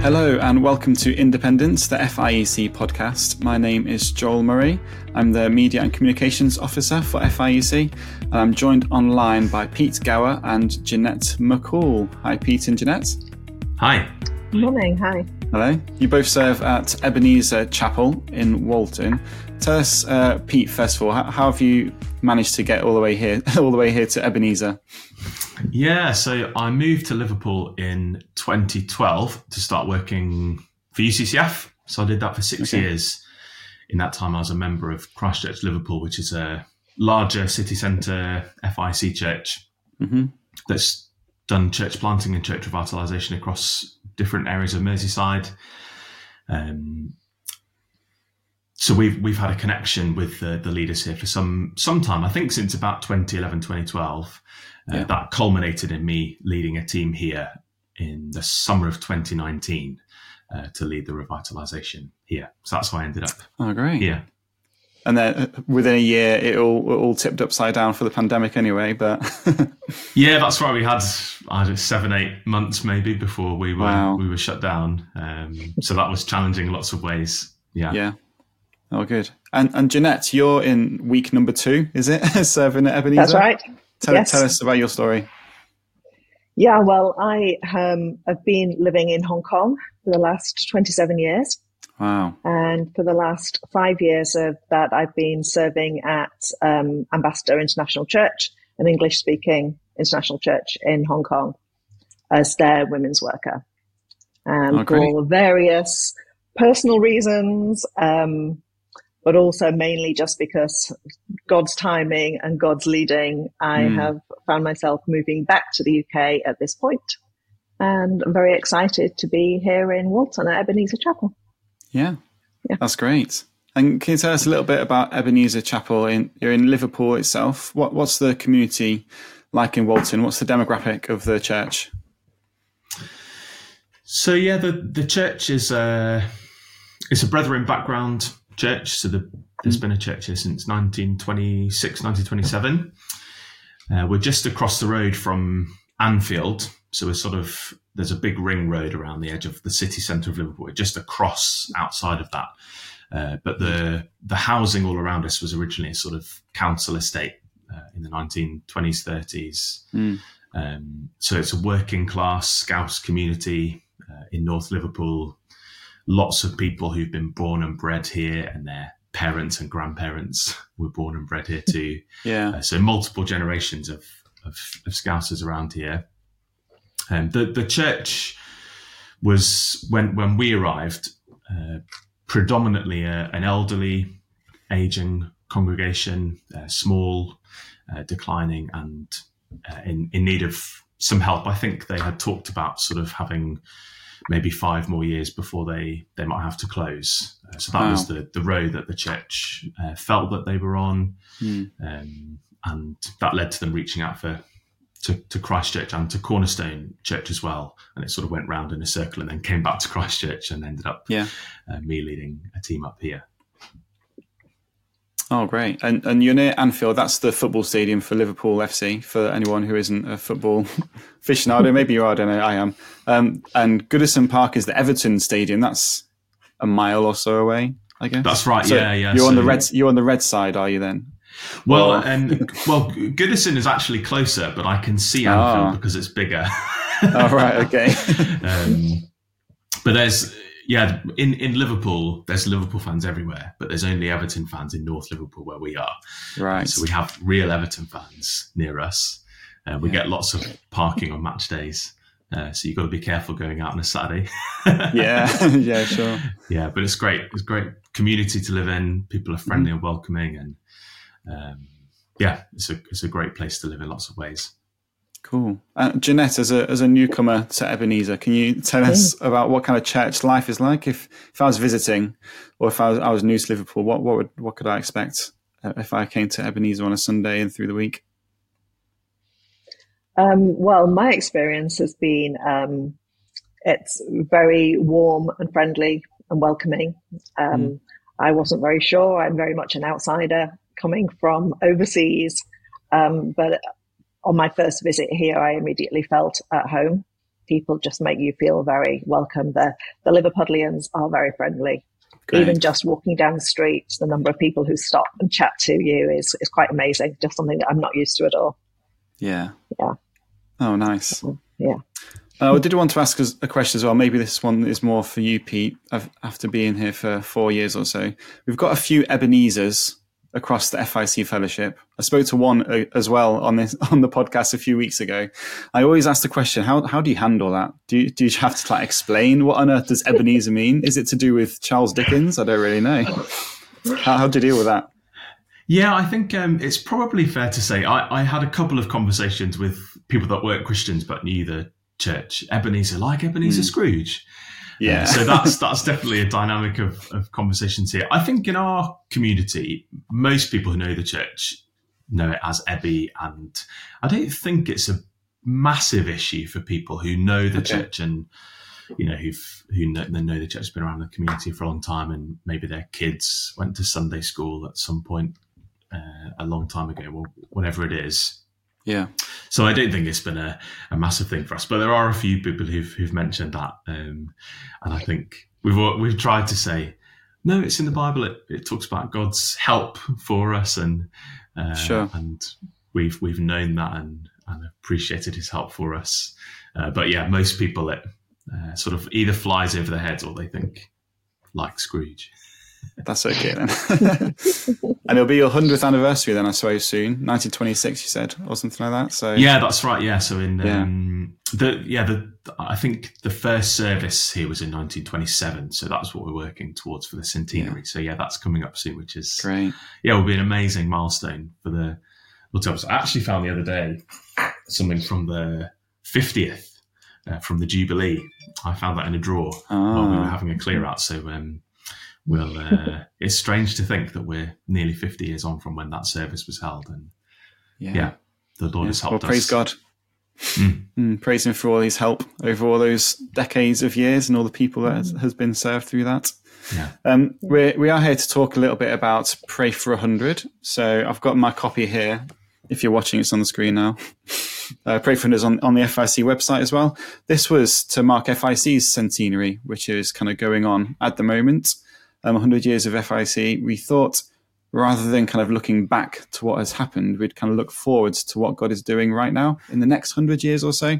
Hello and welcome to Independence, the FIEC podcast. My name is Joel Murray. I'm the Media and Communications Officer for FIEC, and I'm joined online by Pete Gower and Jeanette McCall. Hi, Pete and Jeanette. Hi. Good morning. Hi. Hello. You both serve at Ebenezer Chapel in Walton. Tell us, Pete, first of all, how have you managed to get all the way here to Ebenezer? Yeah, so I moved to Liverpool in 2012 to start working for UCCF. So I did that for 6 years. In that time, I was a member of Christchurch Liverpool, which is a larger city centre FIC church that's done church planting and church revitalisation across different areas of Merseyside. So we've had a connection with the leaders here for some time, I think since about 2011, 2012. That culminated in me leading a team here in the summer of 2019 to lead the revitalisation here. So that's how I ended up here. And then within a year, it all tipped upside down for the pandemic anyway. But yeah, that's right. We had 7-8 months maybe before we were shut down. So that was challenging in lots of ways. Yeah. Oh, good. And Jeanette, you're in week number 2, is it? Serving at Ebenezer? That's right. Tell us about your story. Yeah, well, I have been living in Hong Kong for the last 27 years. Wow. And for the last 5 years of that, I've been serving at Ambassador International Church, an English-speaking international church in Hong Kong, as their women's worker. And for various personal reasons, but also mainly just because God's timing and God's leading, I have found myself moving back to the UK at this point. And I'm very excited to be here in Walton at Ebenezer Chapel. Yeah, that's great. And can you tell us a little bit about Ebenezer Chapel? You're in Liverpool itself. What's the community like in Walton? What's the demographic of the church? So yeah, the church is it's a Brethren background church. So there's been a church here since 1926, 1927. We're just across the road from Anfield. So there's a big ring road around the edge of the city centre of Liverpool. We're just across outside of that. But the housing all around us was originally a sort of council estate in the 1920s, 30s. So it's a working class Scouse community in North Liverpool. Lots of people who've been born and bred here, and their parents and grandparents were born and bred here too. So multiple generations of Scousers around here. The church was, when we arrived, predominantly an elderly, ageing congregation, small, declining, and in need of some help. I think they had talked about sort of having maybe 5 more years before they might have to close. So that was the road that the church felt that they were on. And that led to them reaching out to Christchurch and to Cornerstone Church as well. And it sort of went round in a circle and then came back to Christchurch and ended up me leading a team up here. Oh, great. And you're near Anfield. That's the football stadium for Liverpool FC, for anyone who isn't a football aficionado. Maybe you are, I don't know, I am. And Goodison Park is the Everton stadium. That's a mile or so away, I guess. That's right, so yeah. You're on the red side, are you then? Well, Goodison is actually closer, but I can see Anfield because it's bigger. Oh, right, okay. But there's... Yeah, in Liverpool, there's Liverpool fans everywhere, but there's only Everton fans in North Liverpool where we are. Right. So we have real Everton fans near us. We get lots of parking on match days. So you've got to be careful going out on a Saturday. Yeah, sure. Yeah, but it's great. It's a great community to live in. People are friendly and welcoming. And it's a great place to live in lots of ways. Cool. Jeanette, as a newcomer to Ebenezer, can you tell us about what kind of church life is like? If I was visiting, or if I was new to Liverpool, what could I expect if I came to Ebenezer on a Sunday and through the week? Well, my experience has been it's very warm and friendly and welcoming. I wasn't very sure. I'm very much an outsider coming from overseas, but on my first visit here, I immediately felt at home. people just make you feel very welcome. The Liverpudlians are very friendly. Great. Even just walking down the street, the number of people who stop and chat to you is quite amazing. Just something that I'm not used to at all. Yeah. Yeah. Oh, nice. Yeah. I did want to ask us a question as well. Maybe this one is more for you, Pete. After being here for 4 years or so, we've got a few Ebenezers across the FIC fellowship. I spoke to one as well on the podcast a few weeks ago. I always ask the question, how do you handle that? Do you have to explain what on earth does Ebenezer mean? Is it to do with Charles Dickens? I don't really know. How do you deal with that? Yeah, I think it's probably fair to say I had a couple of conversations with people that weren't Christians but knew the church. Ebenezer, like Ebenezer Scrooge. Yeah. So that's definitely a dynamic of conversations here. I think in our community, most people who know the church know it as Ebby, and I don't think it's a massive issue for people who know the church and who know the church has been around the community for a long time, and maybe their kids went to Sunday school at some point a long time ago, or whatever it is. Yeah. So I don't think it's been a massive thing for us, but there are a few people who've mentioned that, and I think we've tried to say, no, it's in the Bible. It talks about God's help for us, and sure. And we've known that and appreciated His help for us. But yeah, most people it sort of either flies over their heads or they think like Scrooge. That's okay then. And it'll be your 100th anniversary then, I suppose, soon. 1926, you said, or something like that. So yeah, that's right. Yeah, so in I think the first service here was in 1927, so that's what we're working towards for the centenary. Yeah. So yeah, that's coming up soon, which is great. Yeah, will be an amazing milestone for the. I actually found the other day something from the 50th from the Jubilee. I found that in a drawer while we were having a clear out. So. It's strange to think that we're nearly 50 years on from when that service was held, and the Lord has helped us. Praise God. Praise Him for all His help over all those decades of years and all the people that has been served through that. Yeah. We are here to talk a little bit about Pray for 100. So I've got my copy here. If you're watching, it's on the screen now. Pray for 100 is on the FIC website as well. This was to mark FIC's centenary, which is kind of going on at the moment. 100 years of FIC, we thought rather than kind of looking back to what has happened, we'd kind of look forwards to what God is doing right now in the next 100 years or so.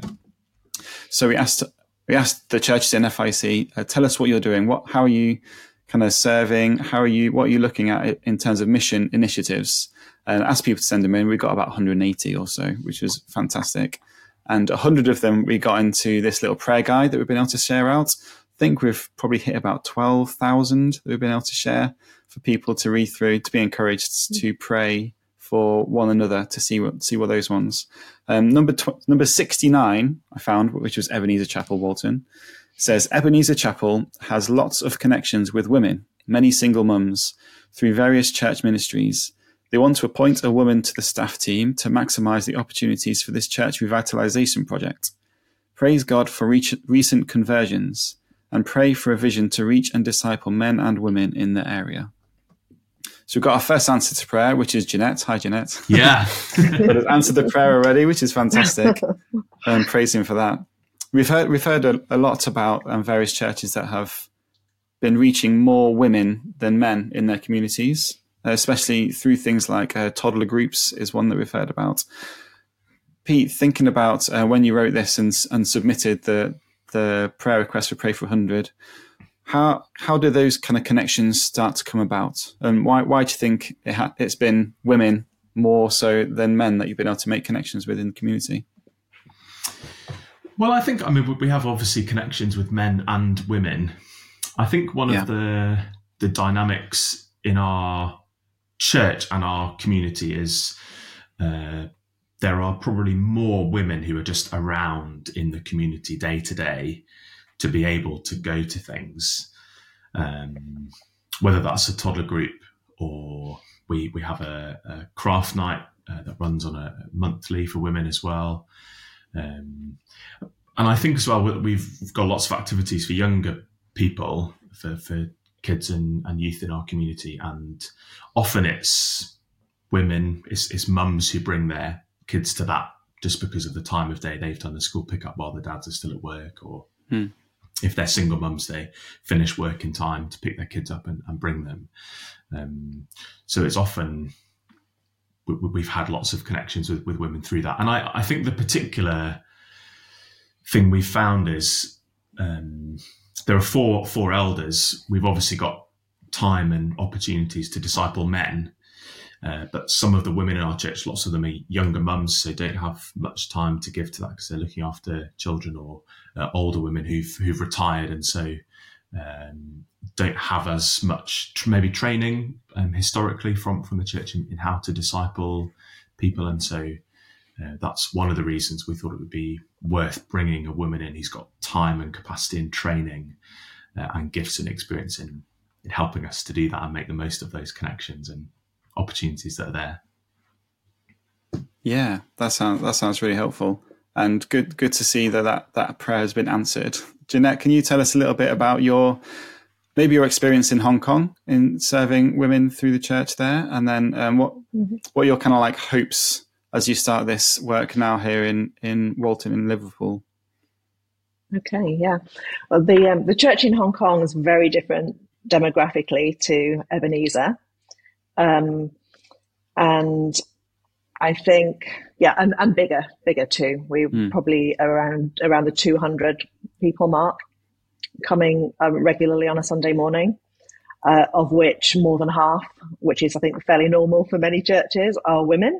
So we asked the churches in FIC, tell us what you're doing. How are you kind of serving? What are you looking at in terms of mission initiatives? And asked people to send them in. We got about 180 or so, which was fantastic. And 100 of them, we got into this little prayer guide that we've been able to share out. I think we've probably hit about 12,000 that we've been able to share for people to read through, to be encouraged to pray for one another, to see what those ones. Number 69 I found, which was Ebenezer Chapel, Walton, says Ebenezer Chapel has lots of connections with women, many single mums, through various church ministries. They want to appoint a woman to the staff team to maximise the opportunities for this church revitalisation project. Praise God for recent conversions, and pray for a vision to reach and disciple men and women in the area. So we've got our first answer to prayer, which is Jeanette. Hi, Jeanette. Yeah. But has answered the prayer already, which is fantastic. Praise Him for that. We've heard a lot about various churches that have been reaching more women than men in their communities, especially through things like toddler groups is one that we've heard about. Pete, thinking about when you wrote this and submitted the prayer request for Pray for 100, how do those kind of connections start to come about? And why do you think it's been women more so than men that you've been able to make connections with in the community? Well, we have obviously connections with men and women. I think one of the dynamics in our church and our community is there are probably more women who are just around in the community day to day to be able to go to things, whether that's a toddler group or we have a craft night that runs on a monthly for women as well. And I think as well, we've got lots of activities for younger people, for kids and youth in our community. And often it's women, it's mums who bring their kids to just because of the time of day. They've done the school pickup while the dads are still at work, or if they're single mums, they finish work in time to pick their kids up and bring them. So it's often, we've had lots of connections with women through that. And I think the particular thing we've found is there are four elders. We've obviously got time and opportunities to disciple men, but some of the women in our church, lots of them are younger mums, so don't have much time to give to that because they're looking after children, or older women who've retired, and so don't have as much maybe training historically from the church in how to disciple people. And so that's one of the reasons we thought it would be worth bringing a woman in who's got time and capacity and training and gifts and experience in helping us to do that and make the most of those connections and opportunities that are there. Yeah, that sounds really helpful, and good to see that prayer has been answered. Jeanette, can you tell us a little bit about your experience in Hong Kong in serving women through the church there, and then what are your kind of like hopes as you start this work now here in Walton in Liverpool? Okay, yeah. Well, the church in Hong Kong is very different demographically to Ebenezer, and I think, and bigger too. We're probably around the 200 people mark coming regularly on a Sunday morning, of which more than half, which is I think fairly normal for many churches, are women.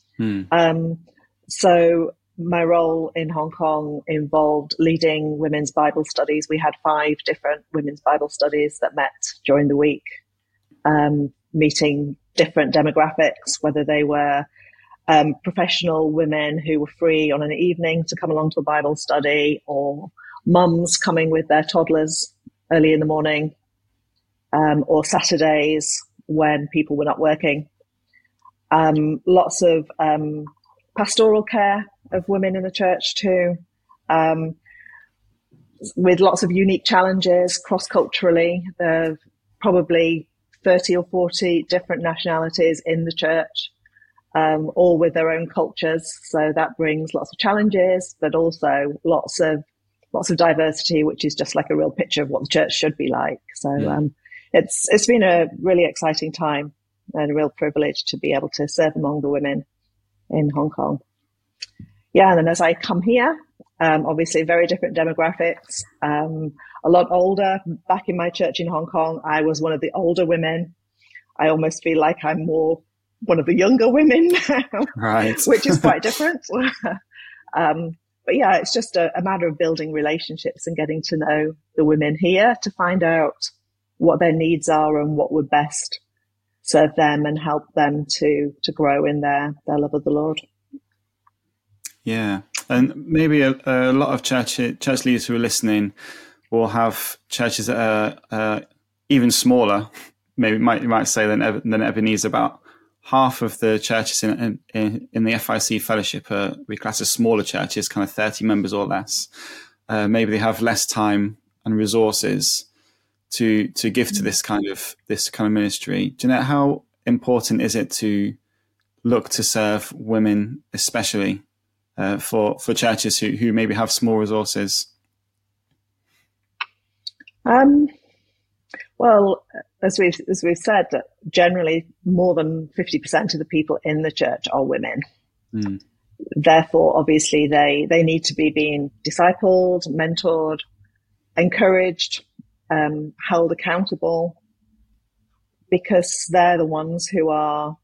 So my role in Hong Kong involved leading women's Bible studies. We had 5 different women's Bible studies that met during the week, meeting different demographics, whether they were professional women who were free on an evening to come along to a Bible study, or mums coming with their toddlers early in the morning, or Saturdays when people were not working. Lots of pastoral care of women in the church too, with lots of unique challenges cross-culturally. There are probably 30 or 40 different nationalities in the church, all with their own cultures. So that brings lots of challenges, but also lots of diversity, which is just like a real picture of what the church should be like. So it's been a really exciting time and a real privilege to be able to serve among the women in Hong Kong. Yeah, and then as I come here, obviously very different demographics, a lot older. Back in my church in Hong Kong, I was one of the older women. I almost feel like I'm more one of the younger women now, right? Which is quite different. But yeah, it's just a matter of building relationships and getting to know the women here to find out what their needs are and what would best serve them and help them to grow in their love of the Lord. Yeah, and maybe a lot of church leaders who are listening will have churches that are even smaller. Maybe you might say than Ebenezer. About half of the churches in the FIC fellowship we class as smaller churches, kind of 30 members or less. Maybe they have less time and resources to give to this kind of ministry. Jeanette, how important is it to look to serve women, especially for churches who maybe have small resources? Well, as we've said, generally more than 50% of the people in the church are women. Therefore, obviously, they need to be being discipled, mentored, encouraged, held accountable, because they're the ones who are,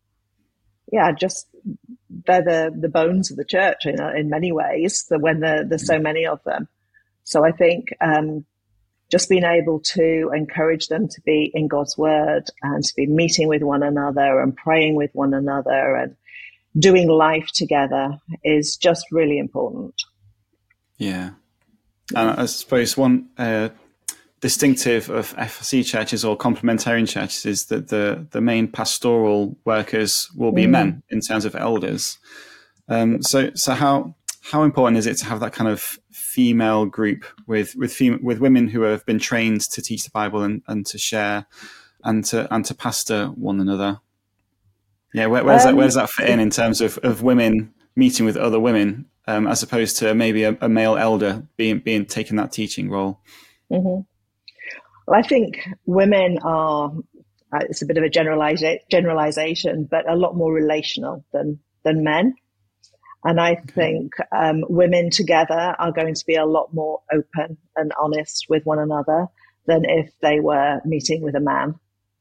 they're the bones of the church in many ways, when there's so many of them. So I think just being able to encourage them to be in God's word and to be meeting with one another and praying with one another and doing life together is just really important. Yeah. And I suppose one distinctive of FIC churches or complementarian churches is that the main pastoral workers will be men in terms of elders. So how important is it to have that kind of female group with women who have been trained to teach the Bible and to share and to pastor one another? Yeah, where does that fit in terms of women meeting with other women as opposed to maybe a male elder being taking that teaching role? Mm-hmm. Well, I think women are, it's a bit of a generalization, but a lot more relational than men. And I think women together are going to be a lot more open and honest with one another than if they were meeting with a man.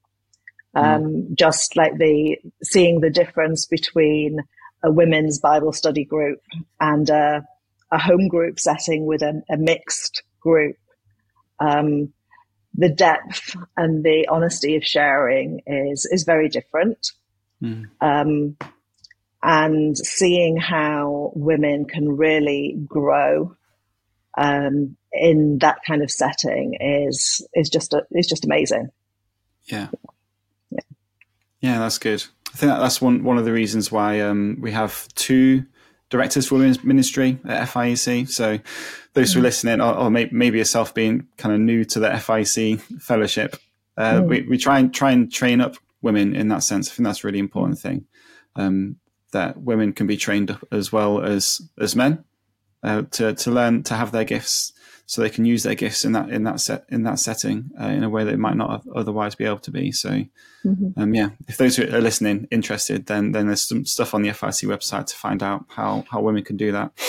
Just like seeing the difference between a women's Bible study group and a home group setting with a mixed group. The depth and the honesty of sharing is very different. And seeing how women can really grow in that kind of setting is just amazing. Yeah, that's good. I think that's one of the reasons why we have 2 directors for women's ministry at FIEC. So those who are listening, or maybe yourself being kind of new to the FIEC fellowship, we try and train up women in that sense. I think that's a really important thing, that women can be trained up as well as men to learn to have their gifts, so they can use their gifts in that setting in a way that it might not otherwise be able to be. So, if those who are listening interested, then there's some stuff on the FIEC website to find out how women can do that.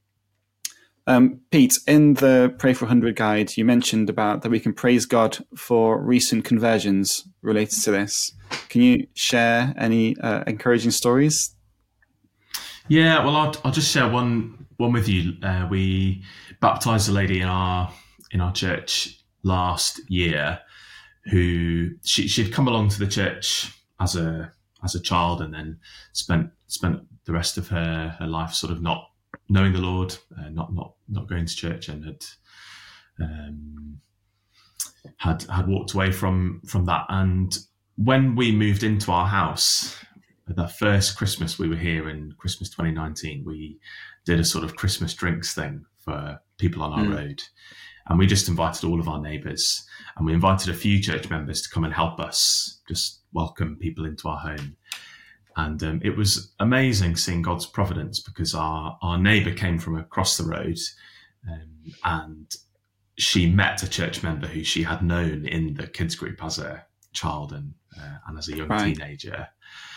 Pete, in the Pray for 100 guide, you mentioned about that we can praise God for recent conversions related to this. Can you share any encouraging stories? Yeah, well, I'll just share one with you. We baptized a lady in our church last year who she'd come along to the church as a child, and then spent the rest of her life sort of not knowing the Lord, not going to church, and had walked away from that. And when we moved into our house, that first Christmas we were here in Christmas 2019, we did a sort of Christmas drinks thing for people on our road. And we just invited all of our neighbours, and we invited a few church members to come and help us just welcome people into our home. And it was amazing seeing God's providence, because our neighbour came from across the road, and she met a church member who she had known in the kids group as a child and as a young teenager.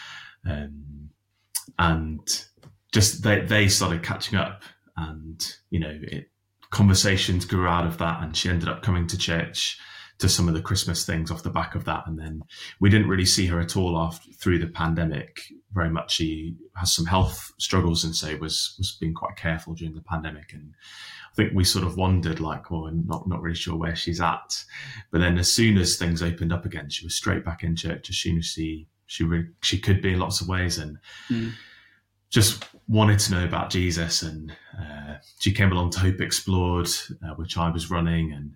And just they started catching up, and conversations grew out of that, and she ended up coming to church to some of the Christmas things off the back of that. And then we didn't really see her at all through the pandemic very much. She has some health struggles, and so was being quite careful during the pandemic. And I think we sort of wondered, like, well, I'm not really sure where she's at. But then as soon as things opened up again, she was straight back in church as soon as she could be in lots of ways, and just wanted to know about Jesus. And she came along to Hope Explored, which I was running, and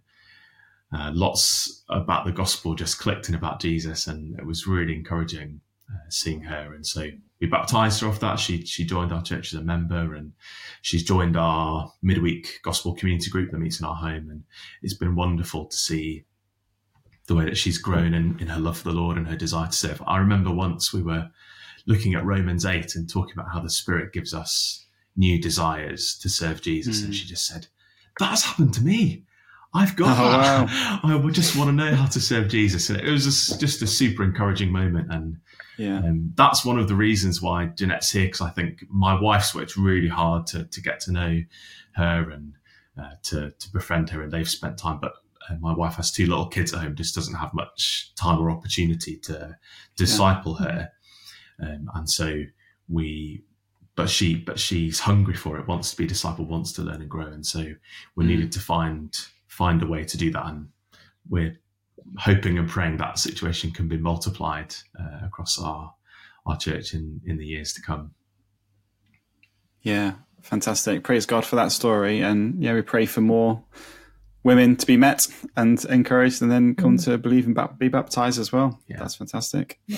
lots about the gospel just clicked in about Jesus, and it was really encouraging seeing her. And so we baptized her off that. She joined our church as a member, and she's joined our midweek gospel community group that meets in our home. And it's been wonderful to see the way that she's grown in her love for the Lord and her desire to serve. I remember once we were looking at Romans 8 and talking about how the Spirit gives us new desires to serve Jesus. And she just said, "That's happened to me. I've got that. Wow. I would just want to know how to serve Jesus." And it was just a super encouraging moment. And that's one of the reasons why Jeanette's here, because I think my wife's worked really hard to get to know her and to befriend her, and they've spent time. But my wife has 2 little kids at home, just doesn't have much time or opportunity to disciple her. And so but she's hungry for it, wants to be discipled, wants to learn and grow. And so we needed to find a way to do that. And we're hoping and praying that situation can be multiplied across our church in the years to come. Yeah, fantastic. Praise God for that story. And we pray for more women to be met and encouraged, and then come to believe and be baptized as well. Yeah. That's fantastic. Yeah.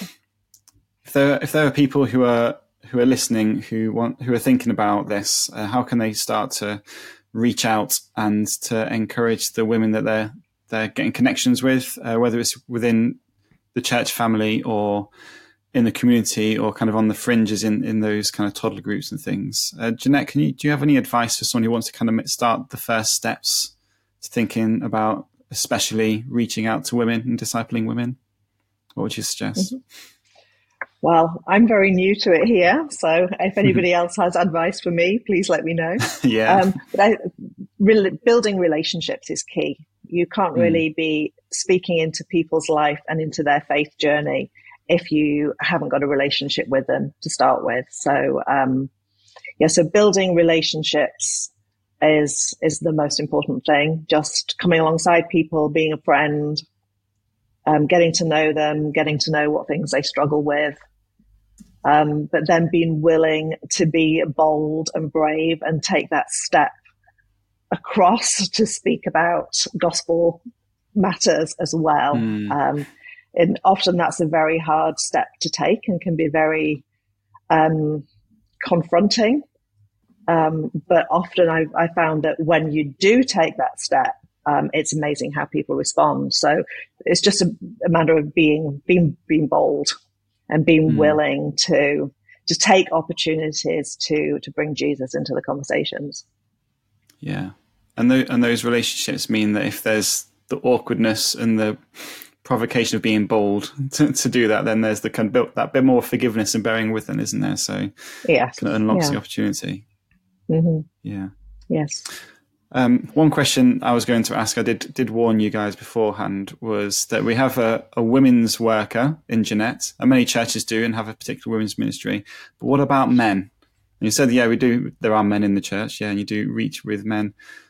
If there are people who are listening who are thinking about this, how can they start to reach out and to encourage the women that they're getting connections with, whether it's within the church family or in the community or kind of on the fringes in those kind of toddler groups and things. Jeanette, do you have any advice for someone who wants to kind of start the first steps to thinking about especially reaching out to women and discipling women? What would you suggest? Mm-hmm. Well, I'm very new to it here, so if anybody else has advice for me, please let me know. Yeah. Building relationships is key. You can't really be speaking into people's life and into their faith journey if you haven't got a relationship with them to start with. So, so building relationships is the most important thing. Just coming alongside people, being a friend, getting to know them, getting to know what things they struggle with. But then being willing to be bold and brave and take that step across to speak about gospel matters as well. And often that's a very hard step to take and can be very confronting. But often I found that when you do take that step, it's amazing how people respond. So it's just a matter of being bold and being willing to take opportunities to bring Jesus into the conversations. Yeah. And those relationships mean that if there's the awkwardness and the provocation of being bold to do that, then there's the kind of that bit more forgiveness and bearing with them, isn't there? So yeah, kind of unlocks the opportunity. Mm-hmm. Yeah. Yes. One question I was going to ask, I did warn you guys beforehand, was that we have a women's worker in Jeanette, and many churches do and have a particular women's ministry. But what about men? And you said, yeah, we do. There are men in the church, yeah, and you do reach with men.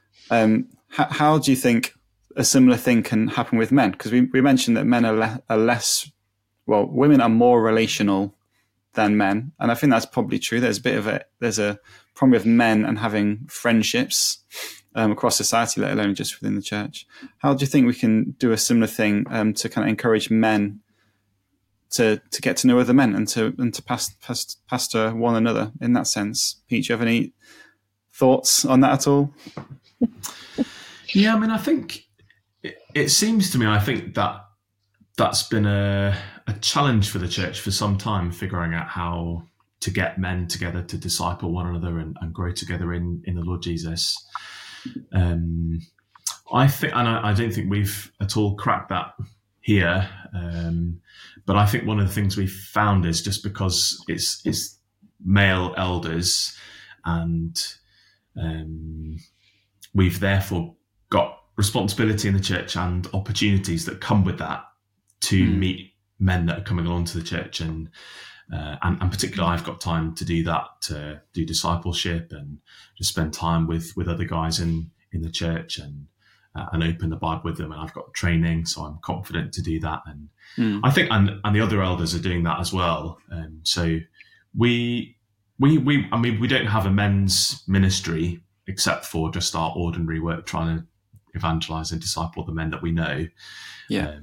How do you think a similar thing can happen with men? Because we mentioned that men are less, well, women are more relational than men, and I think that's probably true. There's a problem with men and having friendships across society, let alone just within the church. How do you think we can do a similar thing to kind of encourage men to get to know other men and to pastor one another in that sense? Pete, do you have any thoughts on that at all? Yeah, I mean, I think it seems to me, I think that's been a challenge for the church for some time, figuring out how to get men together to disciple one another and grow together in the Lord Jesus. I think, and I don't think we've at all cracked that here, but I think one of the things we've found is just because it's male elders, and we've therefore got responsibility in the church and opportunities that come with that to meet men that are coming along to the church, and particularly I've got time to do that, to do discipleship and just spend time with other guys in the church and open the Bible with them. And I've got training, so I'm confident to do that. And I think, and the other elders are doing that as well. So we don't have a men's ministry except for just our ordinary work trying to evangelize and disciple the men that we know. Yeah.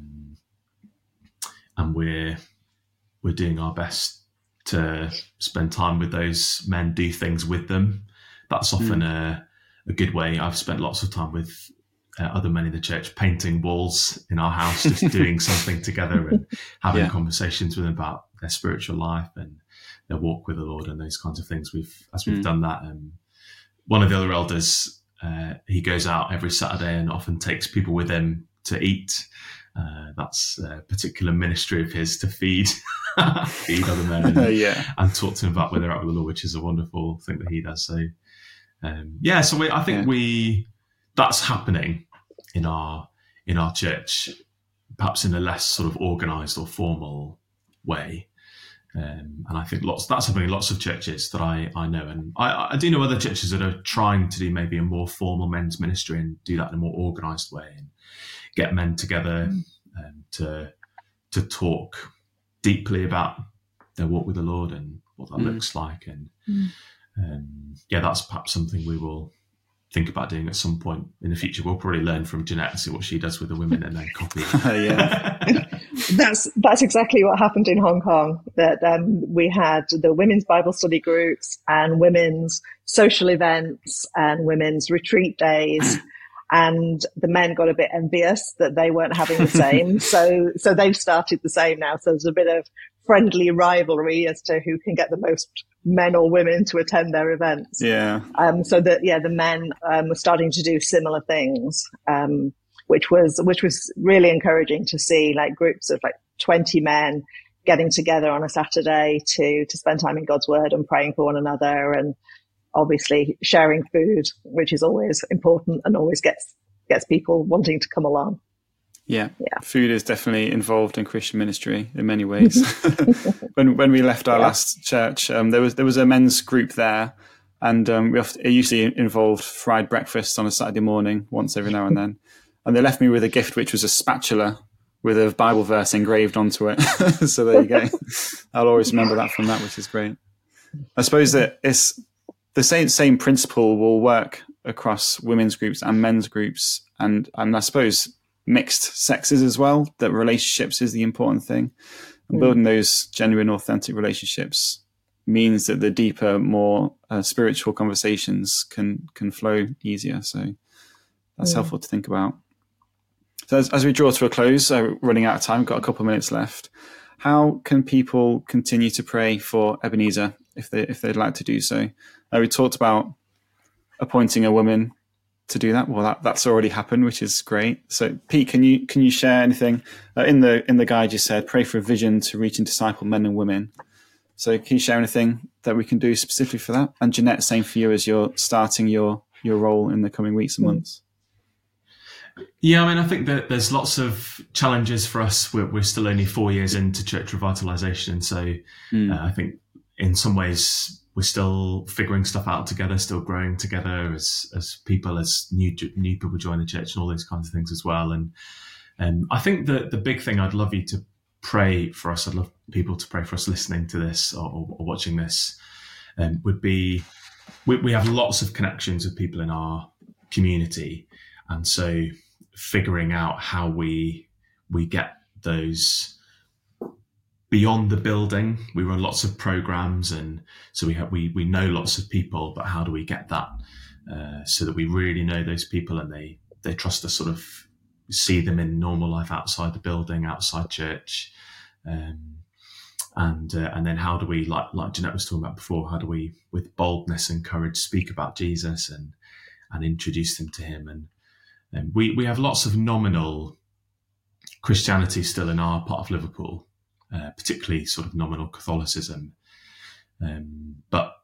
And we're doing our best to spend time with those men, do things with them. That's often a good way. I've spent lots of time with other men in the church painting walls in our house, just doing something together and having conversations with them about their spiritual life and their walk with the Lord and those kinds of things. We've done that. One of the other elders, he goes out every Saturday and often takes people with him to eat. That's a particular ministry of his, to feed other men and talk to them about where they're at with the Lord, which is a wonderful thing that he does. So, I think that's happening in our church, perhaps in a less sort of organised or formal way. And I think that's happening in lots of churches that I know. And I do know other churches that are trying to do maybe a more formal men's ministry and do that in a more organised way and get men together to talk deeply about their walk with the Lord and what that looks like. And that's perhaps something we will think about doing at some point in the future. We'll probably learn from Jeanette and see what she does with the women and then copy it. That's exactly what happened in Hong Kong, that we had the women's Bible study groups and women's social events and women's retreat days. And the men got a bit envious that they weren't having the same. So they've started the same now. So there's a bit of friendly rivalry as to who can get the most men or women to attend their events. Yeah. So that, the men were starting to do similar things, which was really encouraging to see, like groups of like 20 men getting together on a Saturday to spend time in God's word and praying for one another, and obviously sharing food, which is always important and always gets people wanting to come along. Yeah. Food is definitely involved in Christian ministry in many ways. When we left our last church, there was a men's group there, and it usually involved fried breakfast on a Saturday morning once every now and then. And they left me with a gift, which was a spatula with a Bible verse engraved onto it. So there you go. I'll always remember that from that, which is great. I suppose that it's the same principle will work across women's groups and men's groups, and I suppose mixed sexes as well, that relationships is the important thing. And building those genuine, authentic relationships means that the deeper, more spiritual conversations can flow easier. So that's helpful to think about. So as we draw to a close, running out of time, got a couple of minutes left. How can people continue to pray for Ebenezer if they'd like to do so? We talked about appointing a woman to do that. Well, that's already happened, which is great. So Pete, can you share anything in the guide? You said pray for a vision to reach and disciple men and women. So can you share anything that we can do specifically for that? And Jeanette, same for you as you're starting your role in the coming weeks and months. Yeah, I mean, I think that there's lots of challenges for us. We're still only 4 years into church revitalization, so I think in some ways we're still figuring stuff out together, still growing together as people, as new people join the church, and all those kinds of things as well. And I think that the big thing I'd love you to pray for us, I'd love people to pray for us listening to this or watching this, would be we have lots of connections with people in our community, and so figuring out how we get those beyond the building. We run lots of programs, and so we know lots of people, but how do we get that so that we really know those people and they trust us, sort of see them in normal life outside the building, outside church, and then how do we, like Jeanette was talking about before, how do we with boldness and courage speak about Jesus and introduce them to him? And we have lots of nominal Christianity still in our part of Liverpool, particularly sort of nominal Catholicism, but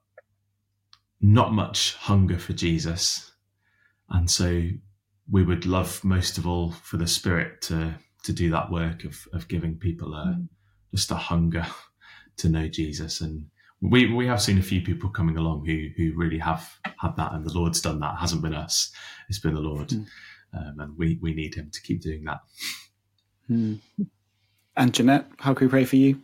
not much hunger for Jesus. And so we would love most of all for the Spirit to do that work of giving people just a hunger to know Jesus. And we have seen a few people coming along who really have had that, and the Lord's done that. It hasn't been us, it's been the Lord. And we need him to keep doing that. And Jeanette, how can we pray for you?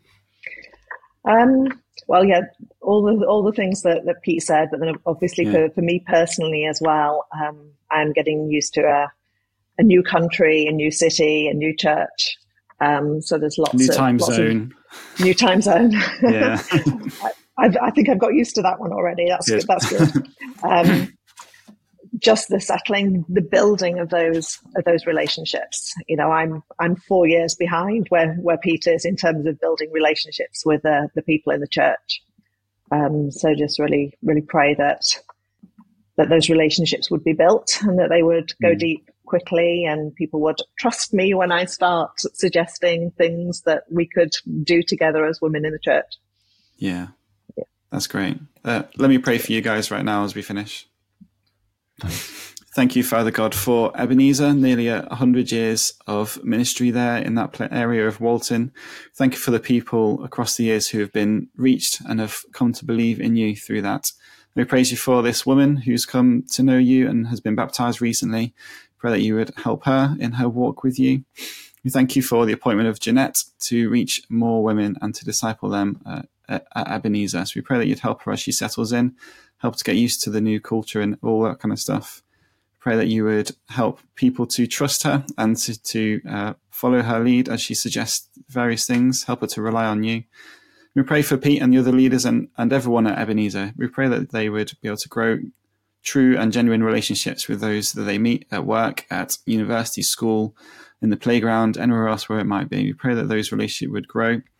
Well, yeah, all the things that Pete said, but then obviously for me personally as well, I'm getting used to a new country, a new city, a new church. So there's lots new of time zone. New time zone. Yeah, I think I've got used to that one already. That's good. That's good. Just the settling, the building of those relationships. You know, I'm 4 years behind where Pete is in terms of building relationships with the people in the church. So just really, really pray that those relationships would be built and that they would go deep quickly, and people would trust me when I start suggesting things that we could do together as women in the church. Yeah. That's great. Let me pray for you guys right now as we finish. Thank you, Father God, for Ebenezer, nearly 100 years of ministry there in that area of Walton. Thank you for the people across the years who have been reached and have come to believe in you through that. We praise you for this woman who's come to know you and has been baptized recently. Pray that you would help her in her walk with you. We thank you for the appointment of Jeanette to reach more women and to disciple them at Ebenezer. So we pray that you'd help her as she settles in, help to get used to the new culture and all that kind of stuff. Pray that you would help people to trust her and to follow her lead as she suggests various things, help her to rely on you. We pray for Pete and the other leaders and everyone at Ebenezer. We pray that they would be able to grow true and genuine relationships with those that they meet at work, at university, school, in the playground, anywhere else where it might be. We pray that those relationships would grow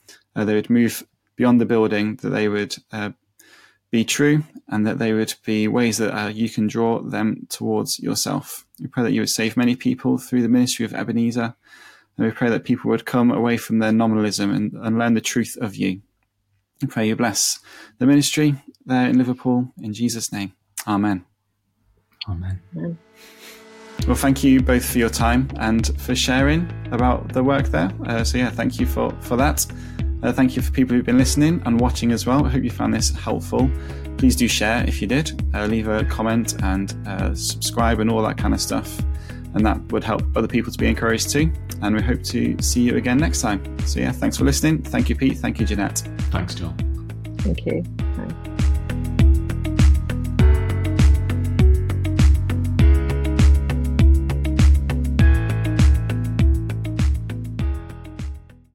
they would move beyond the building, that they would be true, and that they would be ways that you can draw them towards yourself. We pray that you would save many people through the ministry of Ebenezer, and we pray that people would come away from their nominalism and learn the truth of you. We pray you bless the ministry there in Liverpool, in Jesus' name. Amen. Amen. Amen. Well, thank you both for your time and for sharing about the work there. Thank you for that. Thank you for people who've been listening and watching as well. I hope you found this helpful. Please do share if you did. Leave a comment and subscribe and all that kind of stuff. And that would help other people to be encouraged too. And we hope to see you again next time. So thanks for listening. Thank you, Pete. Thank you, Jeanette. Thanks, John. Thank you.